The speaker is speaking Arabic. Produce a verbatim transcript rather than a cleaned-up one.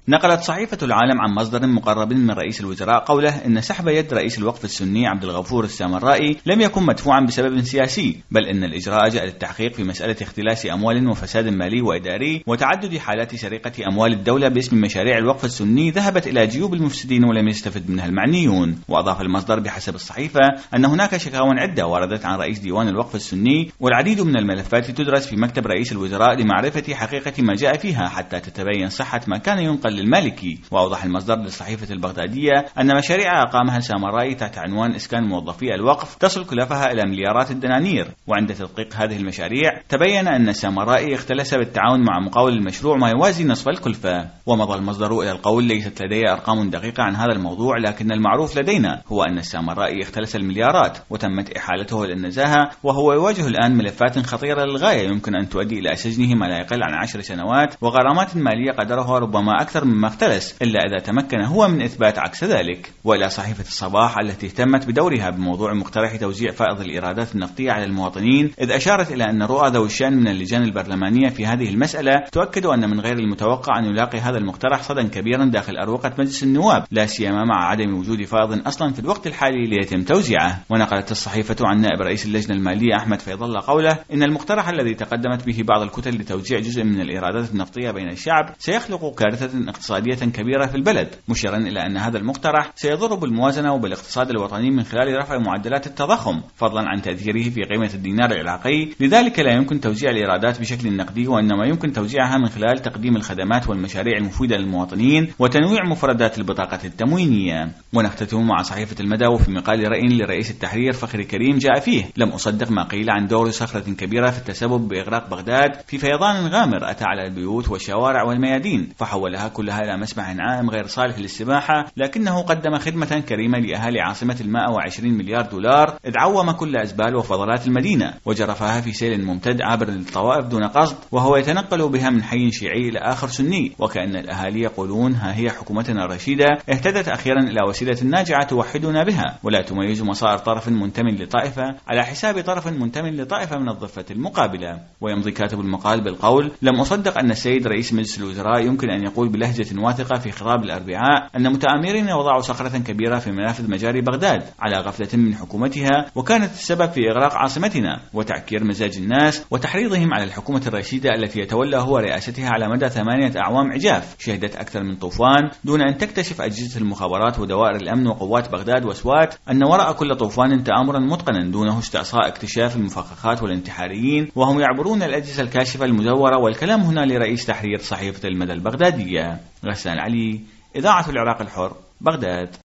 نقلت صحيفة العالم عن مصدر مقرب من رئيس الوزراء قوله إن سحب يد رئيس الوقف السني عبد الغفور السامرائي لم يكن مدفوعا بسبب سياسي، بل إن الإجراء جاء للتحقيق في مسألة اختلاس أموال وفساد مالي وإداري وتعدد حالات سرقة أموال الدولة باسم مشاريع الوقف السني ذهبت إلى جيوب المفسدين ولم يستفد منها المعنيون. وأضاف المصدر بحسب الصحيفة أن هناك شكاوى عدة وردت عن رئيس ديوان الوقف السني، والعديد من الملفات تدرس في مكتب رئيس الوزراء لمعرفة حقيقة ما جاء فيها حتى تتبين صحة ما كان ينقل للمالكي. وأوضح المصدر للصحيفة البغدادية أن مشاريع أقامها السامرائي تحت عنوان إسكان موظفي الوقف تصل كلفها إلى مليارات الدنانير، وعند تدقيق هذه المشاريع تبين أن السامرائي اختلس بالتعاون مع مقاول المشروع ما يوازي نصف الكلفة. ومضى المصدر إلى القول: ليست لدي أرقام دقيقة عن هذا الموضوع، لكن المعروف لدينا هو أن السامرائي اختلس المليارات وتمت إحالته إلى النزاهة، وهو يواجه الآن ملفات خطيرة للغاية يمكن أن تؤدي إلى سجنه ما لا يقل عن عشر سنوات وغرامات مالية قدرها ربما أكثر مما اختلس، إلا إذا تمكن هو من إثبات عكس ذلك. وإلى صحيفة الصباح التي اهتمت بدورها بموضوع مقترح توزيع فائض الإيرادات النفطية على المواطنين، إذ أشارت إلى أن رؤى ذوي الشأن من اللجان البرلمانية في هذه المسألة تؤكد أن من غير المتوقع أن يلاقي هذا المقترح صدى كبيرا داخل أروقة مجلس النواب، لا سيما مع عدم وجود فائض أصلا في الوقت الحالي ليتم توزيعه. ونقلت الصحيفة عن نائب رئيس اللجنة المالية أحمد فيض الله قوله إن المقترح الذي تقدمت به بعض الكتل لتوزيع جزء من الإيرادات النفطية بين الشعب سيخلق كارثة اقتصادية كبيرة في البلد، مشيرا إلى أن هذا المقترح سيضر بالموازنة وبالاقتصاد الوطني من خلال رفع معدلات التضخم فضلا عن تأثيره في قيمة الدينار العراقي، لذلك لا يمكن توزيع الإيرادات بشكل نقدي، وإنما يمكن توزيعها من خلال تقديم الخدمات والمشاريع المفيدة للمواطنين وتنويع مفردات البطاقة التموينية. ونختتم مع صحيفة المدى وفي مقال رأي لرئيس التحرير فخري كريم جاء فيه: لم أصدق ما قيل عن دور صخرة كبيرة في التسبب بإغراق بغداد في فيضان غامر أتى على البيوت والشوارع والميادين فحولها كلها إلى مسبح عام غير صالح للسباحة، لكنه قدم خدمة كريمة لأهالي عاصمة المائة وعشرين مليار دولار، إذ عوم كل أزبال وفضلات المدينة وجرفها في سيل ممتد عابر للطوائف دون قصد، وهو يتنقل بها من حي شيعي إلى آخر سني، وكأن الأهالي يقولون: ها هي حكومتنا الرشيدة اهتدت أخيرا إلى وسيلة ناجعة توحدنا بها ولا تميز مصائر طرف منتمي لطائفة على حساب طرف منتمي لطائفة من الضفة المقابلة. ويمضي كاتب المقال بالقول: لم أصدق أن السيد رئيس مجلس الوزراء يمكن أن يقول بلهجة واثقة في خطاب الأربعاء أن متآمرين وضعوا صخرة كبيرة في منافذ مجاري بغداد على غفلة من حكومتها وكانت السبب في إغراق عاصمتنا وتعكير مزاج الناس وتحريضهم على الحكومة الرشيدة التي يتولى هو رئاستها على مدى ثمانية أعوام عجاف شهدت أكثر من طوفان، دون أن تكتشف أجهزة المخابرات ودوائر الأمن وقوات بغداد وسوات أن وراء كل طوفان تآمرا متقنا دونه استعصاء اكتشاف المفخخات والانتحاريين، وهم يعبرون الأجهزة الكاشفة المزورة. والكلام هنا لرئيس تحرير صحيفة المدى البغدادية. غسان علي، إذاعة العراق الحر، بغداد.